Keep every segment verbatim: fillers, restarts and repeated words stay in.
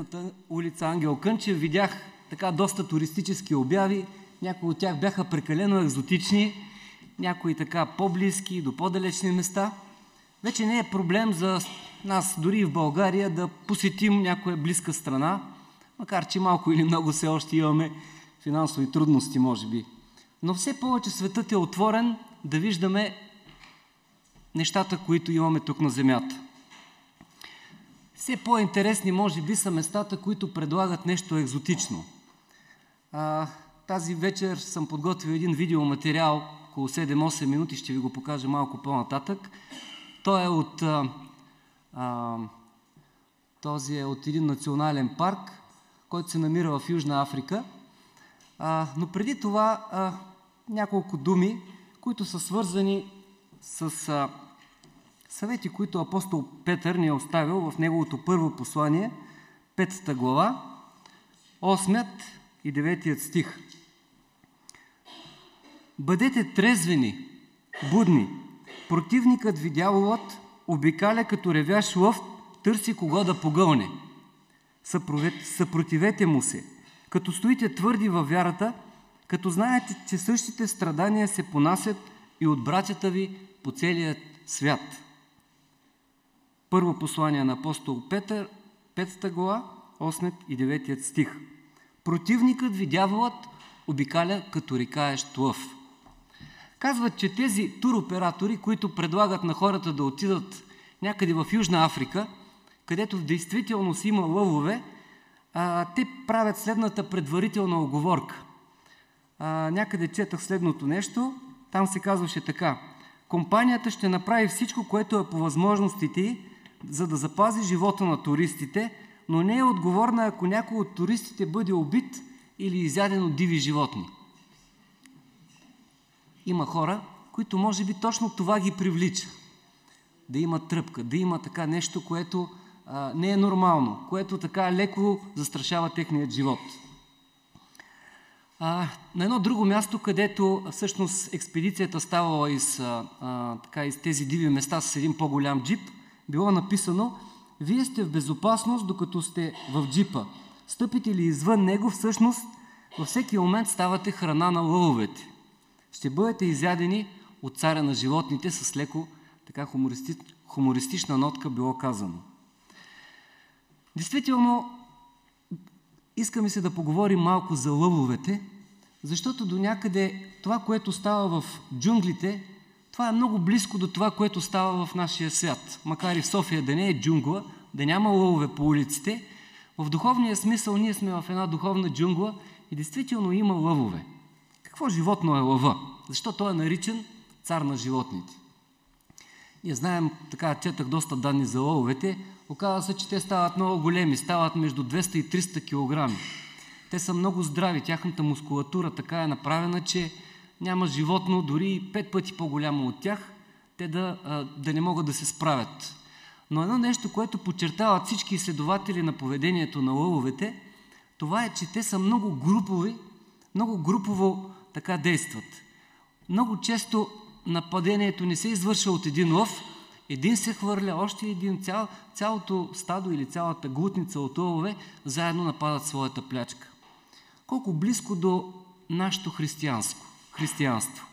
Студентската улица Ангел Кънчев видях така доста туристически обяви. Някои от тях бяха прекалено екзотични, някои така по-близки до по-далечни места. Вече не е проблем за нас, дори и в България, да посетим някоя близка страна, макар че малко или много все още имаме финансови трудности, може би. Но все повече светът е отворен да виждаме нещата, които имаме тук на земята. Все по-интересни, може би, са местата, които предлагат нещо екзотично. А, тази вечер съм подготвил един видеоматериал, около седем-осем минути, ще ви го покажа малко по-нататък. Той е от, а, а, този е от един национален парк, който се намира в Южна Африка. А, но преди това а, няколко думи, които са свързани с а, съвети, които апостол Петър ни е оставил в неговото първо послание, петата глава, осмият и деветият стих. Бъдете трезвени, будни. Противникът ви, дяволът, обикаля като ревящ лъв, търси кого да погълне. Съпротивете му се, като стоите твърди във вярата, като знаете, че същите страдания се понасят и от братята ви по целия свят. Първо послание на апостол Петър, петата глава, осмият и деветият стих. Противникът ви, дяволът, обикаля като рикаещ лъв. Казват, че тези туроператори, които предлагат на хората да отидат някъде в Южна Африка, където в действителност има лъвове, а, те правят следната предварителна оговорка. А, някъде четах следното нещо, там се казваше така: компанията ще направи всичко, което е по възможностите ѝ, за да запази живота на туристите, но не е отговорна, ако някой от туристите бъде убит или изяден от диви животни. Има хора, които може би точно това ги привлича. Да има тръпка, да има така нещо, което а, не е нормално, което така леко застрашава техният живот. А, на едно друго място, където всъщност експедицията ставала из, а, така, из тези диви места с един по-голям джип, било написано: вие сте в безопасност, докато сте в джипа. Стъпите ли извън него, всъщност във всеки момент ставате храна на лъвовете. Ще бъдете изядени от царя на животните, с леко така хумористи... хумористична нотка било казано. Действително, искаме се да поговорим малко за лъвовете, защото до някъде това, което става в джунглите, това е много близко до това, което става в нашия свят. Макар и в София да не е джунгла, да няма лъвове по улиците, в духовния смисъл ние сме в една духовна джунгла и действително има лъвове. Какво животно е лъва? Защо той е наричан цар на животните? Ние знаем, така четах доста данни за лъвовете, оказва се, че те стават много големи, стават между двеста и триста килограми. Те са много здрави, тяхната мускулатура така е направена, че няма животно, дори пет пъти по-голямо от тях, те да, да не могат да се справят. Но едно нещо, което подчертават всички изследователи на поведението на лъвовете, това е, че те са много групови, много групово така действат. Много често нападението не се извършва от един лъв, един се хвърля, още един, цял, цялото стадо или цялата глутница от лъвове заедно нападат своята плячка. Колко близко до нашето християнско, християнство.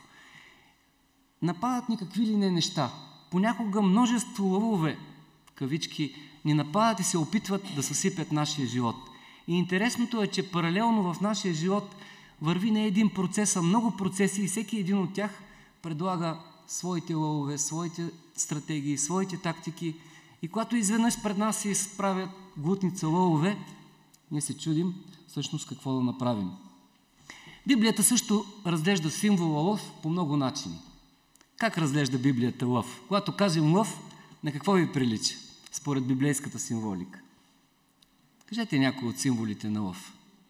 Нападат ни какви ли не неща. Понякога множество лъвове, в кавички, ни нападат и се опитват да съсипят нашия живот. И интересното е, че паралелно в нашия живот върви не един процес, а много процеси и всеки един от тях предлага своите лъвове, своите стратегии, своите тактики. И когато изведнъж пред нас се изправят глутница лъвове, ние се чудим всъщност какво да направим. Библията също разглежда символа лъв по много начини. Как разглежда Библията лъв? Когато кажем лъв, на какво ви прилича според библейската символика? Кажете някои от символите на лъв.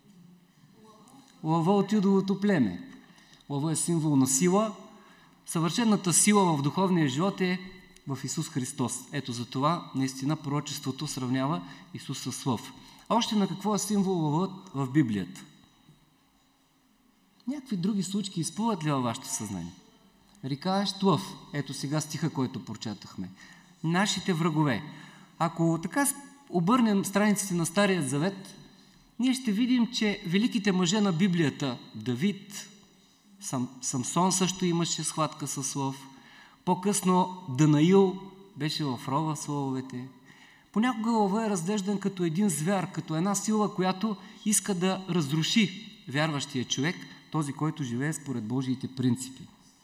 Лъва от Юдовото племе. Лъва е символ на сила. Съвършената сила в духовния живот е в Исус Христос. Ето за това наистина пророчеството сравнява Исус с лъв. А още на какво е символ лъвът в Библията? Някакви други случки изплуват ли във вашето съзнание? Рикаещ лъв. Ето сега стиха, който прочетахме. Нашите врагове. Ако така обърнем страниците на Стария Завет, ние ще видим, че великите мъже на Библията, Давид, Сам, Самсон също имаше схватка с лъв, по-късно Данаил беше в рова с лъвовете. Понякога лъва е разглеждан като един звяр, като една сила, която иска да разруши вярващия човек, този, който живее според Божиите принципи.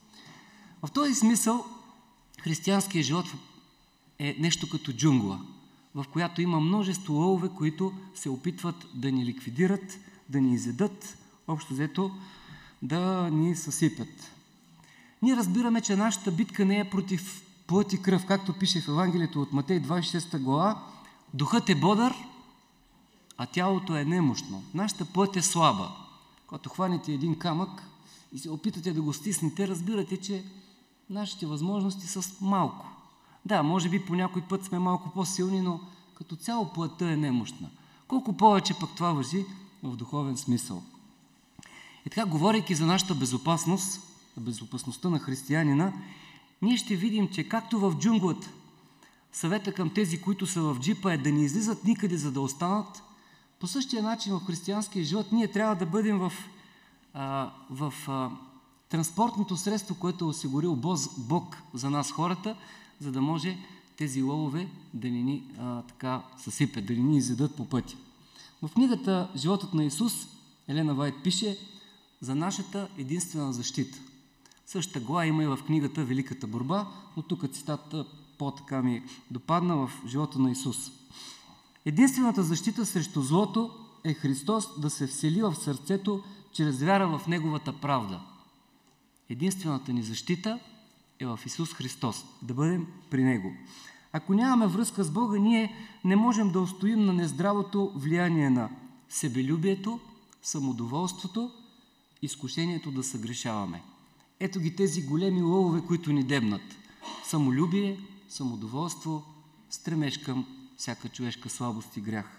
В този смисъл християнският живот е нещо като джунгла, в която има множество лъвове, които се опитват да ни ликвидират, да ни изедат, общо взето да ни съсипят. Ние разбираме, че нашата битка не е против плът и кръв, както пише в Евангелието от Матей двадесет и шеста глава, духът е бодър, а тялото е немощно. Нашата плът е слаба. Когато хванете един камък и се опитате да го стиснете, разбирате, че нашите възможности са малко. Да, може би по някой път сме малко по-силни, но като цяло плътта е немощна. Колко повече пък това важи в духовен смисъл. И така, говорейки за нашата безопасност, безопасността на християнина, ние ще видим, че както в джунглата, съвета към тези, които са в джипа, е да не излизат никъде, за да останат, по същия начин в християнския живот ние трябва да бъдем в, а, в а, транспортното средство, което е осигурил Бог за нас хората, за да може тези лъвове да не ни а, така съсипят, да не ни изядат по пътя. В книгата "Животът на Исус" Елена Вайт пише за нашата единствена защита. Същата глава има и в книгата "Великата борба", но тук цитата по-така ми допадна в "Живота на Исус". Единствената защита срещу злото е Христос да се всели в сърцето чрез вяра в Неговата правда. Единствената ни защита е в Исус Христос, да бъдем при Него. Ако нямаме връзка с Бога, ние не можем да устоим на нездравото влияние на себелюбието, самодоволството, изкушението да съгрешаваме. Ето ги тези големи лъвове, които ни дебнат. Самолюбие, самодоволство, стремеж към всяка човешка слабост и грях.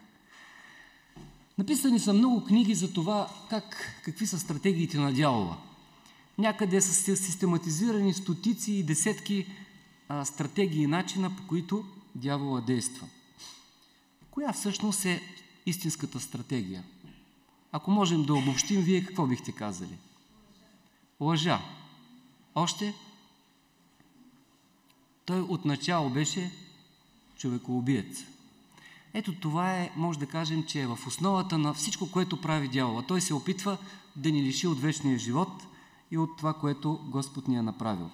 Написани са много книги за това как, какви са стратегиите на дявола. Някъде са систематизирани стотици и десетки а, стратегии и начина, по които дявола действа. Коя всъщност е истинската стратегия? Ако можем да обобщим, вие какво бихте казали? Лъжа. Още? Той отначало беше човекоубиец. Ето това е, може да кажем, че е в основата на всичко, което прави дявола. Той се опитва да ни лиши от вечния живот и от това, което Господ ни е направил.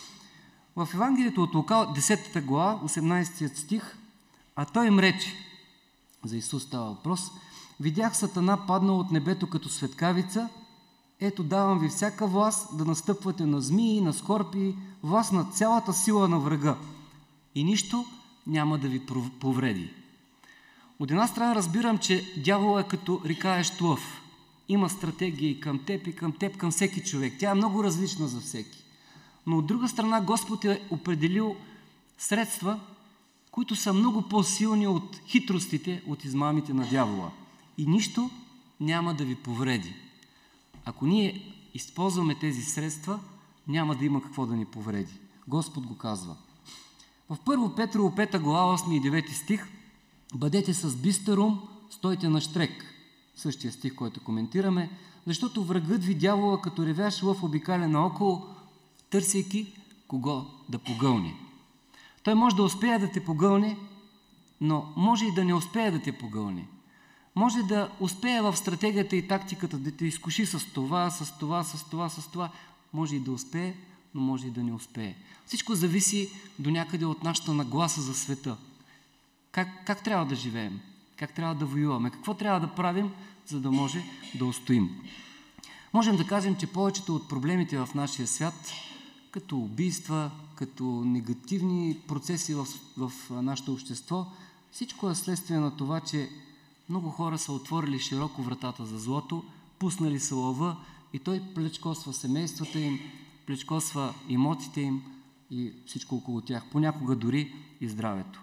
В Евангелието от Лука, десета глава, осемнадесети стих, а той им рече, за Исус става въпрос, видях Сатана паднал от небето като светкавица, ето давам ви всяка власт да настъпвате на змии, на скорпии, власт на цялата сила на врага и нищо няма да ви повреди. От една страна разбирам, че дявол е като рикаещ лъв. Има стратегия и към теб, и към теб, към всеки човек. Тя е много различна за всеки. Но от друга страна Господ е определил средства, които са много по-силни от хитростите, от измамите на дявола. И нищо няма да ви повреди. Ако ние използваме тези средства, няма да има какво да ни повреди. Господ го казва. В първо Петрово пета глава, осми и девети стих, бъдете с бистър ум, стойте на щрек. Същия стих, който коментираме, защото врагът ви дявола като ревящ лъв обикаля наоколо, търсейки кого да погълне. Той може да успее да те погълне, но може и да не успее да те погълне. Може да успее в стратегията и тактиката да те изкуши с това, с това, с това, с това. Може и да успее, но може и да не успее. Всичко зависи до някъде от нашата нагласа за света. Как, как трябва да живеем? Как трябва да воюваме? Какво трябва да правим, за да може да устоим? Можем да кажем, че повечето от проблемите в нашия свят, като убийства, като негативни процеси в, в нашето общество, всичко е следствие на това, че много хора са отворили широко вратата за злото, пуснали са лъва и той плечкосва семействата им, плечкосва имотите им и всичко около тях, понякога дори и здравето.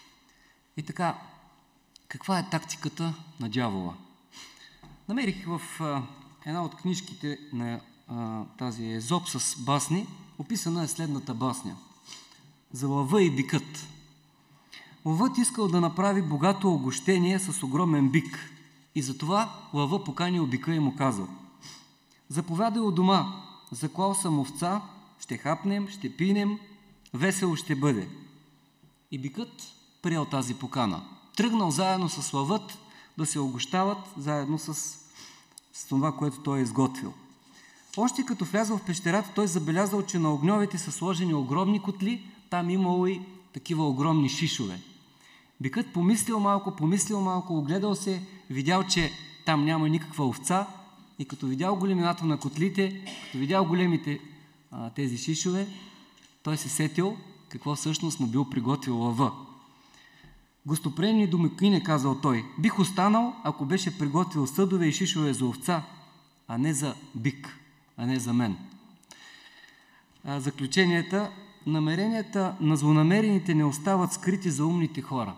И така, каква е тактиката на дявола? Намерих в а, една от книжките на а, тази Езоп с басни, описана е следната басня. За лъва и бикът. Лъвът искал да направи богато огощение с огромен бик и затова лъва поканил бика и му казал: заповядай у дома, заклал съм овца, ще хапнем, ще пинем, весело ще бъде. И бикът приел тази покана. Тръгнал заедно с лъвът да се огощават заедно с, с това, което той е изготвил. Още като влязъл в пещерата, той забелязал, че на огньовете са сложени огромни котли, там имало и такива огромни шишове. Бикът помислил малко, помислил малко, огледал се, видял, че там няма никаква овца и като видял големината на котлите, като видял големите а, тези шишове, той се сетил какво всъщност му бил приготвил лъва. Гостоприемни домакине, казал той, бих останал, ако беше приготвил съдове и шишове за овца, а не за бик, а не за мен. А, заключенията. Намеренията на злонамерените не остават скрити за умните хора.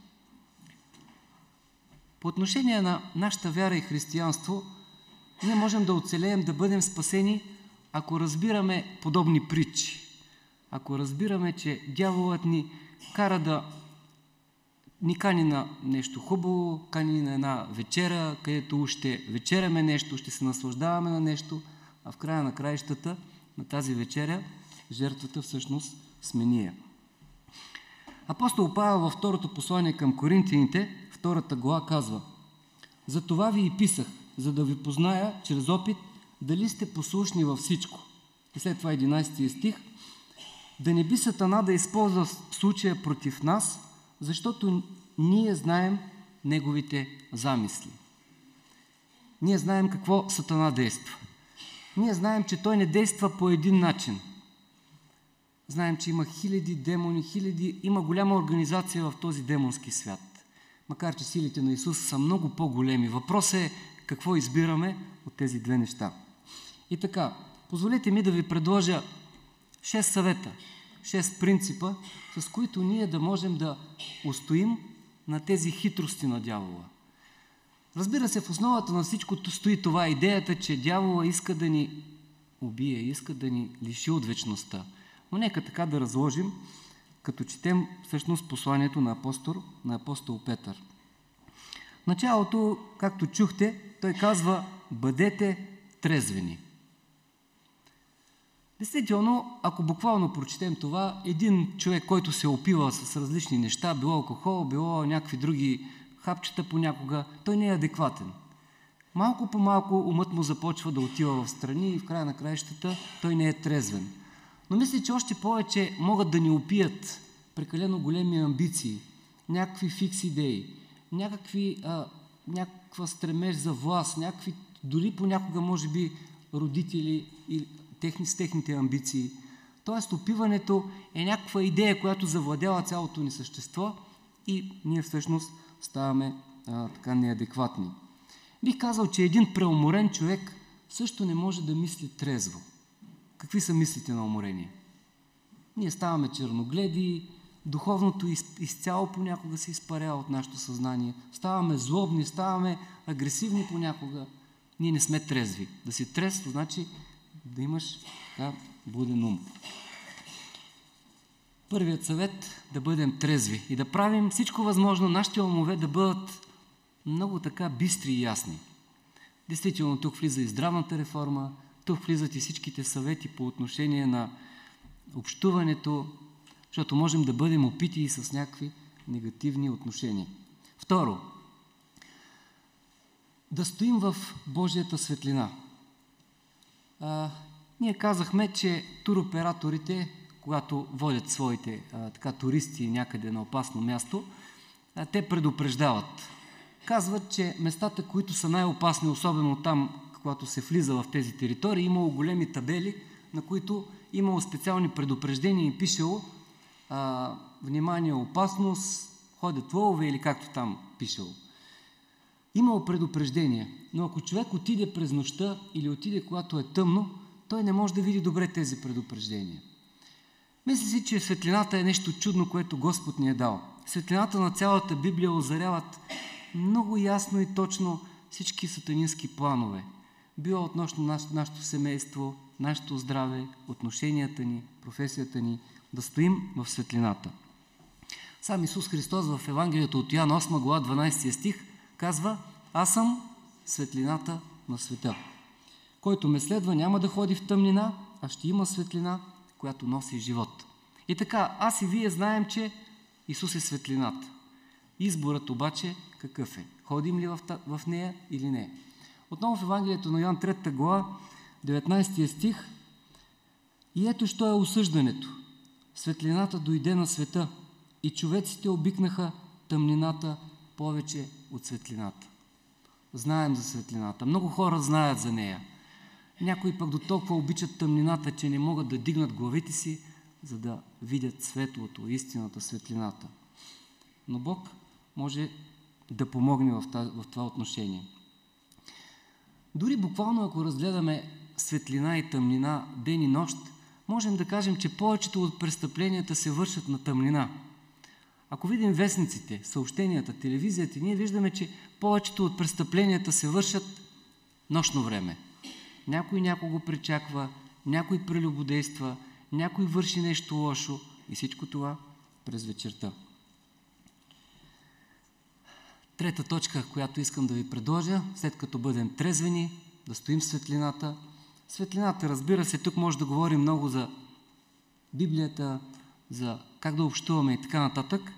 По отношение на нашата вяра и християнство, ние можем да оцелеем, да бъдем спасени, ако разбираме подобни притчи. Ако разбираме, че дяволът ни кара да ни кани на нещо хубаво, кани на една вечера, където ще вечеряме нещо, ще се наслаждаваме на нещо, а в края на краищата на тази вечеря жертвата всъщност сме ние. Апостол Павел във второто послание към Коринтияните, втората глава казва: за това ви и писах, за да ви позная чрез опит дали сте послушни във всичко. И след това единайсети стих: да не би Сатана да използва случая против нас, защото ние знаем неговите замисли. Ние знаем какво Сатана действа. Ние знаем, че той не действа по един начин. Знаем, че има хиляди демони, хиляди, има голяма организация в този демонски свят. Макар че силите на Исус са много по-големи. Въпросът е какво избираме от тези две неща. И така, позволете ми да ви предложа шест съвета, шест принципа, с които ние да можем да устоим на тези хитрости на дявола. Разбира се, в основата на всичкото стои това идеята, че дявола иска да ни убие, иска да ни лиши от вечността. Но нека така да разложим, като четем всъщност посланието на апостол, на апостол Петър. В началото, както чухте, той казва: бъдете трезвени. Действително, ако буквално прочетем това, един човек, който се опива с различни неща, било алкохол, било някакви други хапчета понякога, той не е адекватен. Малко по малко умът му започва да отива в страни и в края на краищата той не е трезвен. Но мисля, че още повече могат да ни опият прекалено големи амбиции, някакви фикс идеи, някакви, а, някаква стремеж за власт, някакви, дори понякога може би родители и техни, с техните амбиции. Тоест опиването е някаква идея, която завладява цялото ни същество и ние всъщност ставаме а, така неадекватни. Бих казал, че един преуморен човек също не може да мисли трезво. Какви са мислите на уморение? Ние ставаме черногледи, духовното из, изцяло понякога се изпарява от нашето съзнание. Ставаме злобни, ставаме агресивни понякога. Ние не сме трезви. Да си трезв, значи да имаш така буден ум. Първият съвет – да бъдем трезви и да правим всичко възможно нашите умове да бъдат много така бистри и ясни. Действително тук влиза и здравната реформа, тук влизат и всичките съвети по отношение на общуването, защото можем да бъдем опити и с някакви негативни отношения. Второ, да стоим в Божията светлина. А, ние казахме, че туроператорите, когато водят своите а, така, туристи някъде на опасно място, а, те предупреждават. Казват, че местата, които са най-опасни, особено там, когато се влиза в тези територии, имало големи табели, на които имало специални предупреждения и пишело а, внимание, опасност, ходят лъвове или както там пишело. Имало предупреждение, но ако човек отиде през нощта или отиде когато е тъмно, той не може да види добре тези предупреждения. Мисля си, че светлината е нещо чудно, което Господ ни е дал. Светлината на цялата Библия озаряват много ясно и точно всички сатанински планове. Било относно наш, нашето семейство, нашето здраве, отношенията ни, професията ни, да стоим в светлината. Сам Исус Христос в Евангелието от Йоан осма глава дванадесети стих казва: аз съм светлината на света. Който ме следва, няма да ходи в тъмнина, а ще има светлина, която носи живот. И така, аз и вие знаем, че Исус е светлината. Изборът обаче какъв е? Ходим ли в, в нея или не? Отново в Евангелието на Йоан трета глава, деветнадесети стих: и ето що е осъждането. Светлината дойде на света и човеците обикнаха тъмнината повече от светлината. Знаем за светлината. Много хора знаят за нея. Някои пък до толкова обичат тъмнината, че не могат да дигнат главите си, за да видят светлото, истината, светлината. Но Бог може да помогне в, тази, в това отношение. Дори буквално, ако разгледаме светлина и тъмнина ден и нощ, можем да кажем, че повечето от престъпленията се вършат на тъмнина. Ако видим вестниците, съобщенията, телевизията, ние виждаме, че повечето от престъпленията се вършат нощно време. Някой някого пречаква, някой прелюбодейства, някой върши нещо лошо и всичко това през вечерта. Трета точка, която искам да ви предложа, след като бъдем трезвени, да стоим в светлината. Светлината, разбира се, тук може да говорим много за Библията, за как да общуваме и така нататък.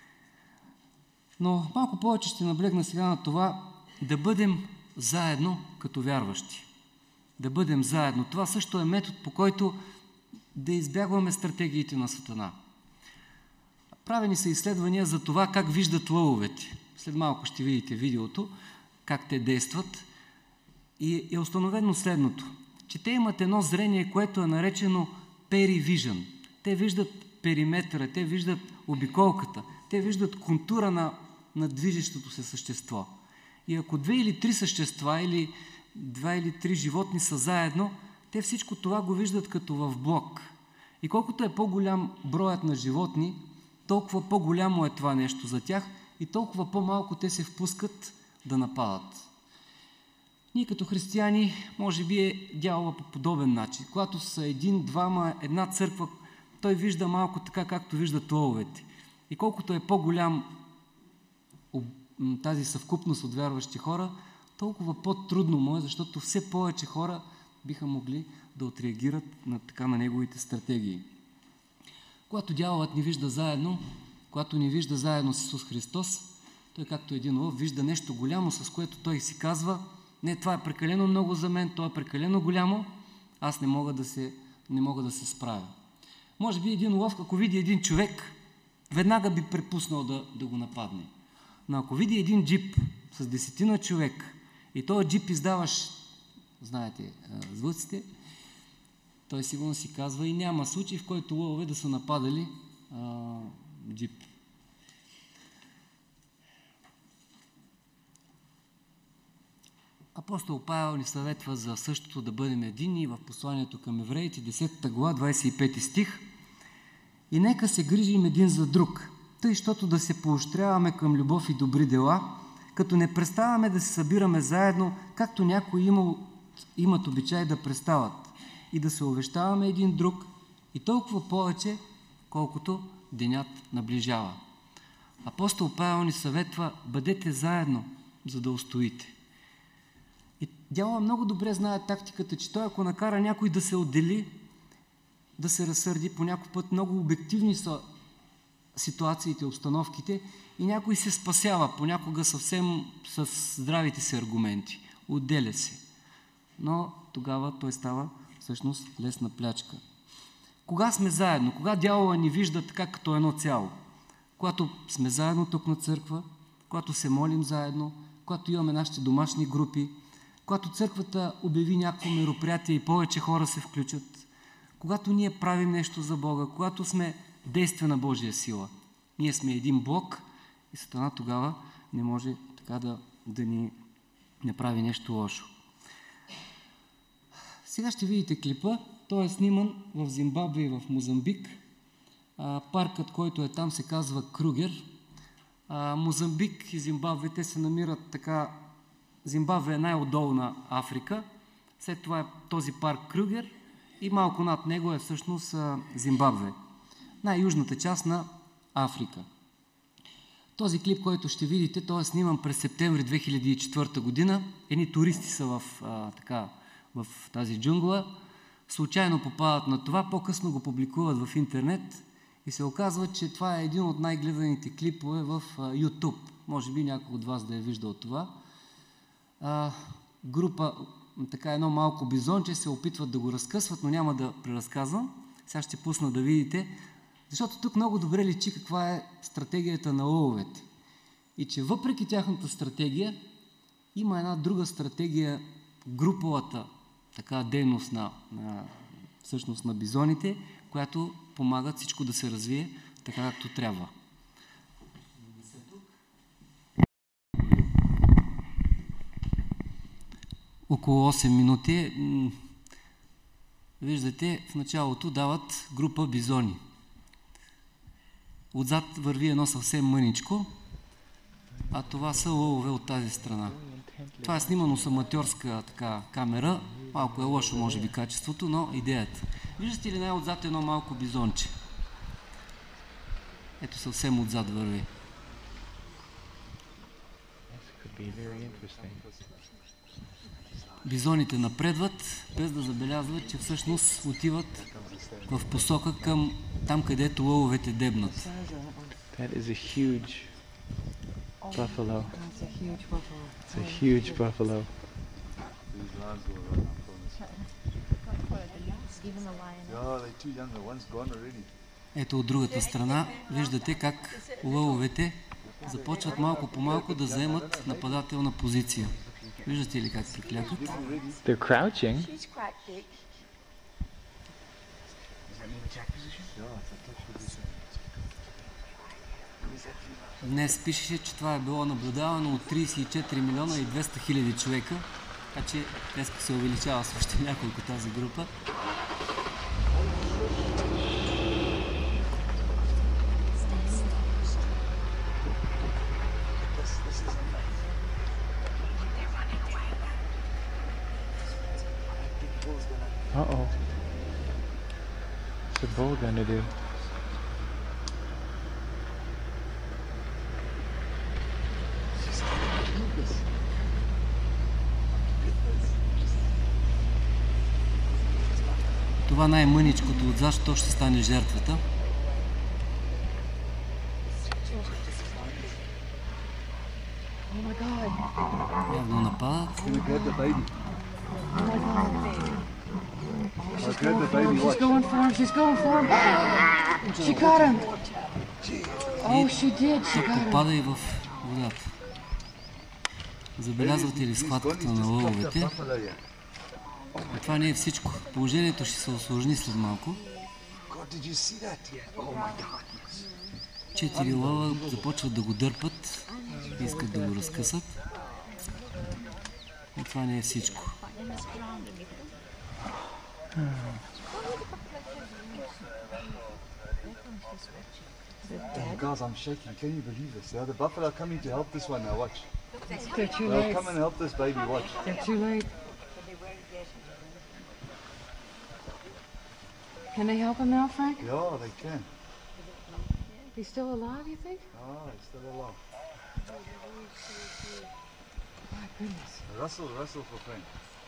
Но малко повече ще наблегна сега на това да бъдем заедно като вярващи. Да бъдем заедно. Това също е метод, по който да избягваме стратегиите на Сатана. Правени са изследвания за това как виждат лъвовете. След малко ще видите видеото, как те действат. И е установено следното, че те имат едно зрение, което е наречено перивижън. Те виждат периметъра, те виждат обиколката, те виждат контура на, на движещото се същество. И ако две или три същества, или два или три животни са заедно, те всичко това го виждат като в блок. И колкото е по-голям броят на животни, толкова по-голямо е това нещо за тях и толкова по-малко те се впускат да нападат. Ние като християни, може би е дявола по подобен начин. Когато са един, двама, една църква, той вижда малко така, както виждат лъвовете. И колкото е по-голям тази съвкупност от вярващи хора, толкова по-трудно му е, защото все повече хора биха могли да отреагират на, така, на неговите стратегии. Когато дяволът ни вижда заедно, когато ни вижда заедно с Исус Христос, той както един лъв вижда нещо голямо, с което той си казва: не, това е прекалено много за мен, това е прекалено голямо, аз не мога да се, не мога да се справя. Може би един лъв, ако види един човек, веднага би препуснал да, да го нападне. Но ако види един джип с десетина човек и този джип издаваш, знаете, звуците, той сигурно си казва: и няма случай, в който лъвове да са нападали а, джип. Апостол Павел ни съветва за същото, да бъдем единни в посланието към евреите, десета глава, двадесет и пети стих. И нека се грижим един за друг, тъй, щото да се поощряваме към любов и добри дела, като не преставаме да се събираме заедно, както някои имал, имат обичай да престават, и да се увещаваме един друг, и толкова повече, колкото денят наближава. Апостол Павел ни съветва: бъдете заедно, за да устоите. И дяволът много добре знае тактиката, че той, ако накара някой да се отдели, да се разсърди, по някой път много обективни са ситуациите, обстановките, и някой се спасява, понякога съвсем с здравите си аргументи. Отделя се. Но тогава той става всъщност лесна плячка. Кога сме заедно? Кога дявола ни вижда така като едно цяло? Когато сме заедно тук на църква, когато се молим заедно, когато имаме нашите домашни групи, когато църквата обяви някакво мероприятие и повече хора се включат, когато ние правим нещо за Бога, когато сме действие на Божия сила. Ние сме един блок и Сатана тогава не може така да, да ни направи нещо лошо. Сега ще видите клипа. Той е сниман в Зимбабве и в Мозамбик. А, паркът, който е там, се казва Кругер. А, Мозамбик и Зимбабве, те се намират така... Зимбабве е най-отдолу на Африка. След това е този парк Кругер и малко над него е всъщност Зимбабве. Най-южната част на Африка. Този клип, който ще видите, той е сниман през септември две хиляди и четвърта година. Едни туристи са в, а, така, в тази джунгла, случайно попадат на това, по-късно го публикуват в интернет и се оказва, че това е един от най-гледаните клипове в а, YouTube. Може би някой от вас да е виждал това. А, група, така едно малко бизонче се опитват да го разкъсват, но няма да преразказвам. Сега ще пусна да видите, защото тук много добре личи каква е стратегията на лъвовете. И че въпреки тяхната стратегия, има една друга стратегия, груповата така дейност на, на, всъщност на бизоните, която помага всичко да се развие така, както трябва. Около осем минути. Виждате, в началото дават група бизони. Отзад върви едно съвсем мъничко, а това са лъвове от тази страна. Това е снимано с аматьорска така, камера. Малко е лошо, може би, качеството, но идеята. Виждате ли най-отзад едно малко бизонче? Ето съвсем отзад върви. Бизоните напредват, без да забелязват, че всъщност отиват в посока към там, където лъвовете дебнат. That is a huge buffalo. That's a huge buffalo. It's a huge buffalo. Even the lion. Yeah, they're too young. The one's gone already. Ето от другата страна виждате как лъвовете започват малко по малко да заемат нападателна позиция. Виждате ли как приклякат? They're crouching. She's quite big. Днес пишеше, че това е било наблюдавано от тридесет и четири милиона и двеста хиляди човека, така че днес се увеличава с още няколко тази група. Uh-oh. What's the bull gonna do? Това най-мъничкото отзад, що ще стане жертвата. Oh my God. Явно нападат. Gonna grab the baby. Oh my God. I'll grab the baby. She's Watch. going for him. She's going for him. She got him. Oh, she did. She Тук got him. попада и в водата. Забелязвате ли схватката на лъвовете? Buffalo, yeah. Но това не е всичко. Положението ще се усложни след малко. God, did you see that? Oh my God. Четири лъва започват да го дърпат, искат да го разкъсат. Но това не е всичко. Oh, guys, I'm shaking. Can you believe this? Yeah, the buffalo are coming to help this one now. Watch. They're too They'll late. come and help this baby. Watch. They're too late. Can they help him now, Frank? Yeah, they can. He's still alive, you think? Oh, he's still alive. My goodness. Russell, Russell for Frank.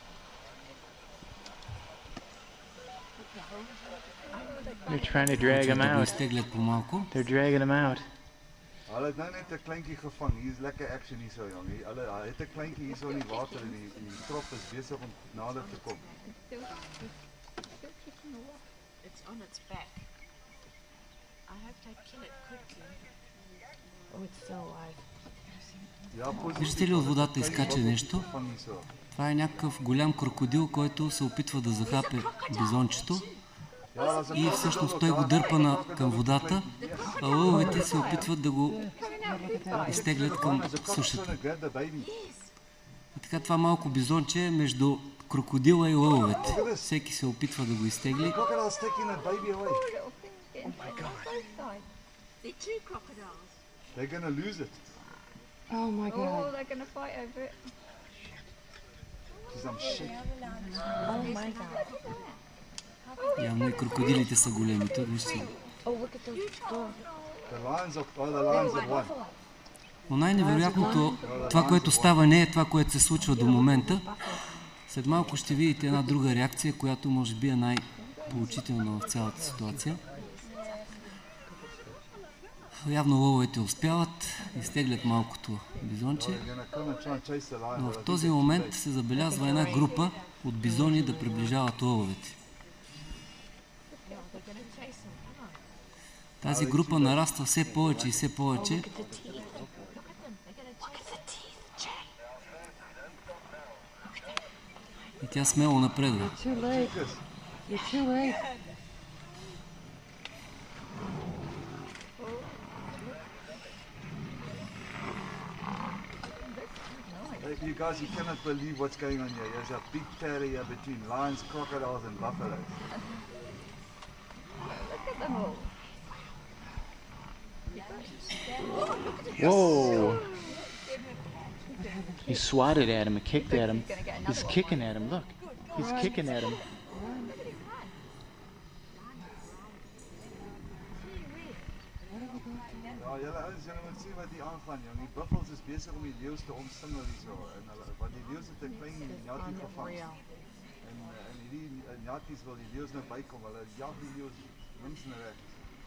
They're trying to drag him Да го out. изтеглят по-малко. They're dragging him out. Hulle het nou net 'n kleintjie gevang. Hier is lekker action hier so jong. Hier- Hulle hy het 'n kleintjie hier so in die water en die, en die trop is besig om nader te kom. It's on its back. I hope they kill it quickly. Oh, it's still alive. Ja, positief. Виждате ли от водата изкача нещо? Vang hier so. Това е някакъв голям крокодил, който се опитва да захапе бизончето Ja, daar's 'n и всъщност той го дърпа на, към водата, а лъвовете се опитват да го изтеглят към There's a cop сушата. trying to grab the baby. И така това малко бизонче е между крокодила и лъвовете. Всеки се опитва да го изтегли. Crocodile's taking the baby away. They're two crocodiles. They're gonna lose it. Oh my God. they're going to fight over it. Jeez, I'm shaking. Oh my God. Явно и крокодилите са големи. Тук вижте. Oh, look at those dogs. The lions are, oh, the lions have won. Но най-невероятното, това, което става, не е това, което се случва до момента. След малко ще видите една друга реакция, която може би е най-поучителна в цялата ситуация. Явно лъвовете успяват, изтеглят малкото бизонче, но в този момент се забелязва една група от бизони да приближават лъвовете. Тази група нараства все повече и все повече. И тя смело напредва. You guys, you cannot believe what's going on here. There's a big terrier between lions, crocodiles and buffaloes. Whoa! He swatted at him and kicked at him. He's kicking at him. Look, he's kicking at him. Ja, julle ouens, julle moet sien wat hier aangaan, jong. Die buffels is besig om die leeu's te omsingel hierso. En hulle, want die leeu's het 'n klein njattie gevang. En en hierdie njatties wil die leeu's nou bykom. Hulle jag die leeu's links en regs.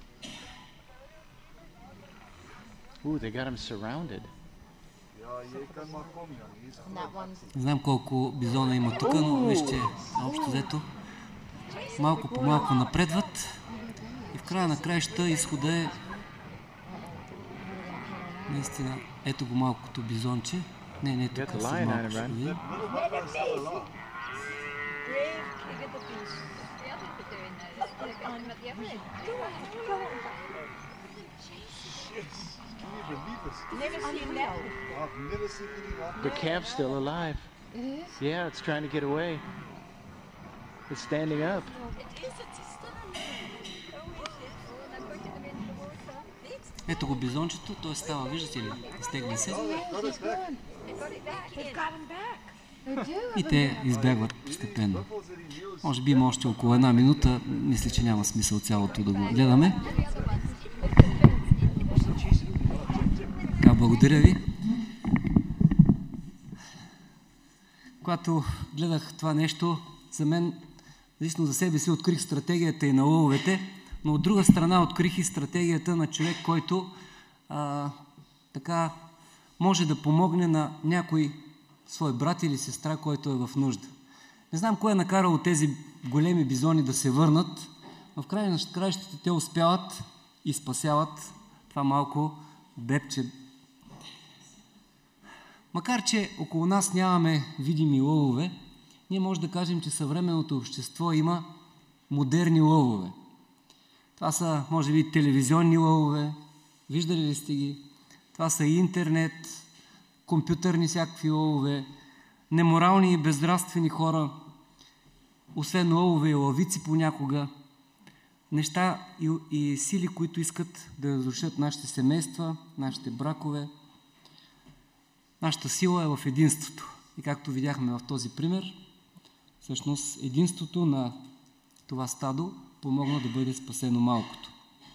Ooh, they got him surrounded. Ja, jy kan maar kom, jong. Hier's groot. Не знам колко бизона има тук, но вижте, общо взето, малко по малко напредват и в края на краища изхода е наистина, ето го малкото бизонче. Не, не, тук след малко ще го видим. The calf's still alive. Yeah, it's trying to get away. It's standing up. Ето го бизончето, той става, виждате ли, изтегли се. И те избягват постепенно. Може би има още около една минута, мисля, че няма смисъл цялото да го гледаме. Така, благодаря ви. Когато гледах това нещо, за мен, лично за себе си, открих стратегията и на лъвовете, но от друга страна открих и стратегията на човек, който а, така може да помогне на някой свой брат или сестра, който е в нужда. Не знам кое е накарало тези големи бизони да се върнат, но в край на краищата те успяват и спасяват това малко бебче. Макар че около нас нямаме видими лъвове, ние може да кажем, че съвременното общество има модерни лъвове. Това са, може би, телевизионни лъвове, виждали ли сте ги? Това са интернет, компютърни всякакви лъвове, неморални и безнравствени хора, освен лъвове и лъвици понякога, неща и, и сили, които искат да разрушат нашите семейства, нашите бракове. Нашата сила е в единството. И както видяхме в този пример, всъщност единството на това стадо помогна да бъде спасено малкото.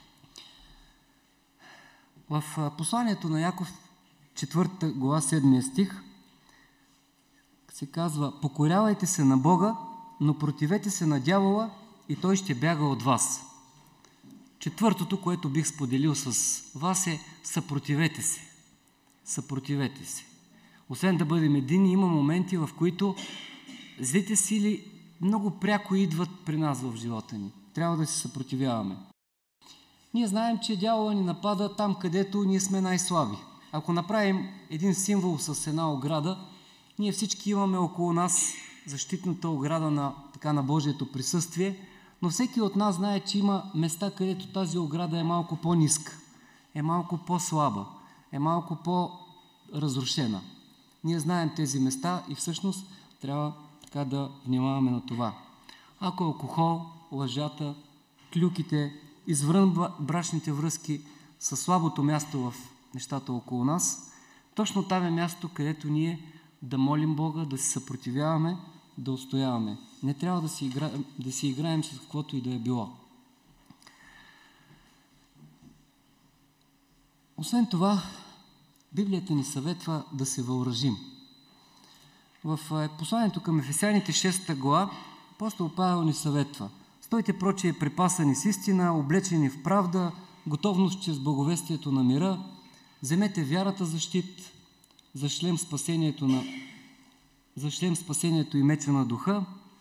В посланието на Яков, четвърта глава, седмия стих, се казва: покорявайте се на Бога, но противете се на дявола и той ще бяга от вас. Четвъртото, което бих споделил с вас, е: съпротивете се. Съпротивете се. Освен да бъдем едини, има моменти, в които злите сили много пряко идват при нас в живота ни. Трябва да се съпротивяваме. Ние знаем, че дявола ни напада там, където ние сме най-слаби. Ако направим един символ с една ограда, ние всички имаме около нас защитната ограда на, така, на Божието присъствие, но всеки от нас знае, че има места, където тази ограда е малко по-ниска, е малко по-слаба, е малко по-разрушена. Ние знаем тези места и всъщност трябва така да внимаваме на това. Ако алкохол, лъжата, клюките, извън брачните връзки са слабото място в нещата около нас, точно там е място, където ние да молим Бога, да се съпротивяваме, да устояваме. Не трябва да си, игра... да си играем с каквото и да е било. Освен това, Библията ни съветва да се въоръжим. В посланието към Ефесяните шеста глава апостол Павел ни съветва: стойте прочие припасани с истина, облечени в правда, готовност чрез благовестието на мира, вземете вярата за щит, за шлем спасението, на... за шлем спасението и меча на духа,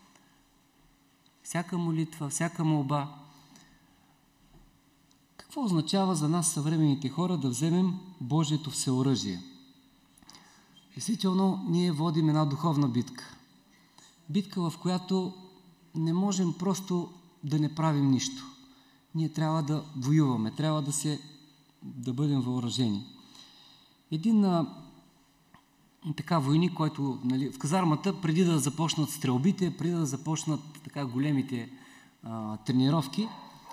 всяка молитва, всяка молба. Какво означава за нас, съвременните хора, да вземем Божието всеоръжие? Действително, ние водим една духовна битка. Битка, в която не можем просто да не правим нищо. Ние трябва да воюваме, трябва да, се, да бъдем въоръжени. Един а, така войник, който, нали, в казармата, преди да започнат стрелбите, преди да започнат така големите а, тренировки,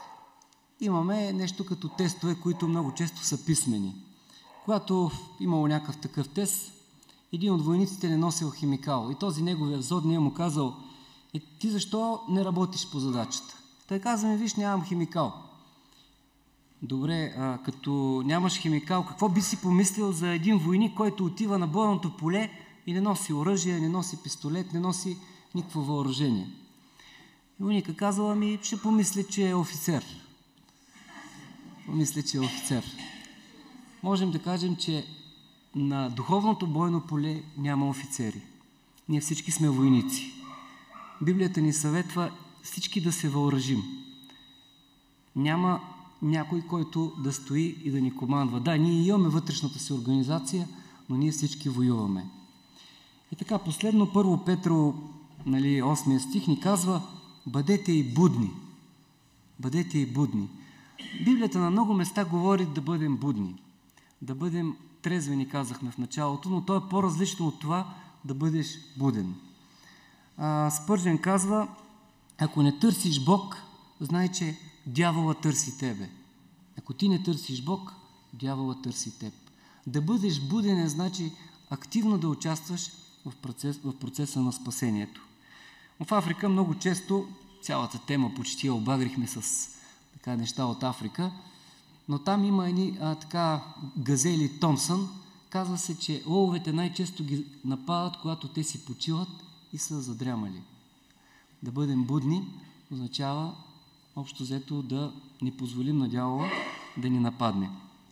имаме нещо като тестове, които много често са писмени. Когато имало някакъв такъв тест, един от войниците не носил химикал и този неговия взводния му казал: е, ти защо не работиш по задачата? Той каза ми: виж, нямам химикал. Добре, а, като нямаш химикал, какво би си помислил за един войник, който отива на бойното поле и не носи оръжие, не носи пистолет, не носи никакво въоръжение? И войника казала ми: ще помисля, че е офицер. Помисля, че е офицер. Можем да кажем, че на духовното бойно поле няма офицери. Ние всички сме войници. Библията ни съветва всички да се въоръжим. Няма някой, който да стои и да ни командва. Да, ние имаме вътрешната си организация, но ние всички воюваме. И така, последно, първо Петро, нали, осмия стих ни казва: бъдете и будни. Бъдете и будни. Библията на много места говори да бъдем будни. Да бъдем трезвени, казахме в началото, но то е по-различно от това да бъдеш буден. А, Спържен казва: ако не търсиш Бог, знай, че дявола търси тебе. Ако ти не търсиш Бог, дявола търси теб. Да бъдеш буден е значи активно да участваш в, процес, в процеса на спасението. В Африка много често, цялата тема почти я обагрихме с така неща от Африка, но там има едни а, така газели Томсън. Казва се, че лъвовете най-често ги нападат, когато те си почиват и са задрямали. Да бъдем будни означава общо взето да не позволим на дявола да ни нападне.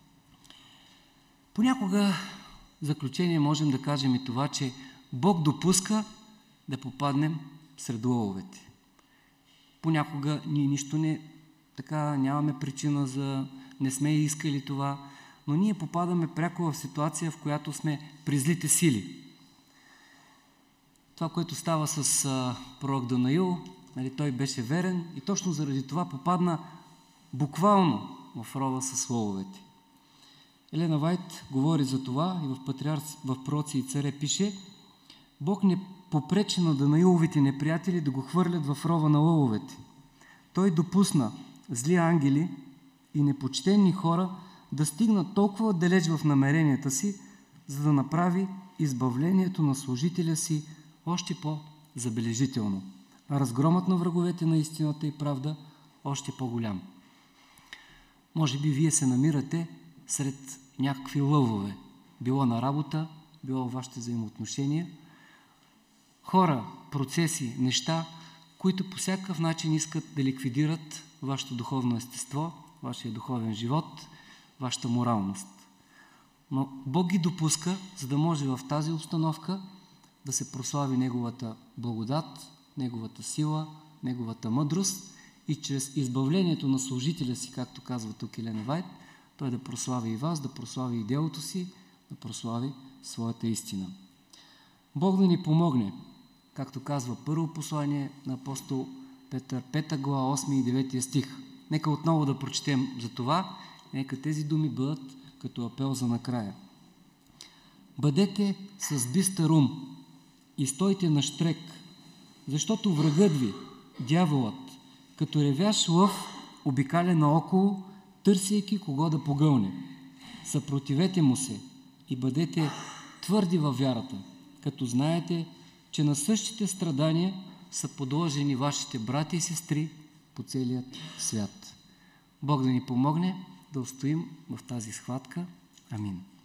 Понякога в заключение можем да кажем и това, че Бог допуска да попаднем сред лъвовете. Понякога ние нищо не, така нямаме причина за, не сме искали това, но ние попадаме пряко в ситуация, в която сме при злите сили. Това, което става с а, пророк Данаил, нали, той беше верен и точно заради това попадна буквално в рова с лъвовете. Елена Вайт говори за това и в, патриарх, в Пророци и царе пише: Бог не попречи на Данаиловите неприятели да го хвърлят в рова на лъвовете. Той допусна зли ангели и непочтени хора да стигнат толкова далеч в намеренията си, за да направи избавлението на служителя си още по-забележително, а разгромът на враговете на истината и правда още по-голям. Може би вие се намирате сред някакви лъвове, било на работа, било в вашите взаимоотношения, хора, процеси, неща, които по всякакъв начин искат да ликвидират вашето духовно естество, вашия духовен живот, вашата моралност. Но Бог ги допуска, за да може в тази обстановка да се прослави Неговата благодат, Неговата сила, Неговата мъдрост и чрез избавлението на служителя си, както казва тук Елена Вайт, той да прослави и вас, да прослави и делото си, да прослави своята истина. Бог да ни помогне, както казва първо послание на апостол Петър, пета глава, осми и девети стих. Нека отново да прочетем за това, нека тези думи бъдат като апел за накрая. Бъдете с бистър ум и стойте на щрек, защото врагът ви, дяволът, като ревящ лъв, обикаля наоколо, търсейки кого да погълне. Съпротивете му се и бъдете твърди във вярата, като знаете, че на същите страдания са подложени вашите брати и сестри по целият свят. Бог да ни помогне да устоим в тази схватка. Амин.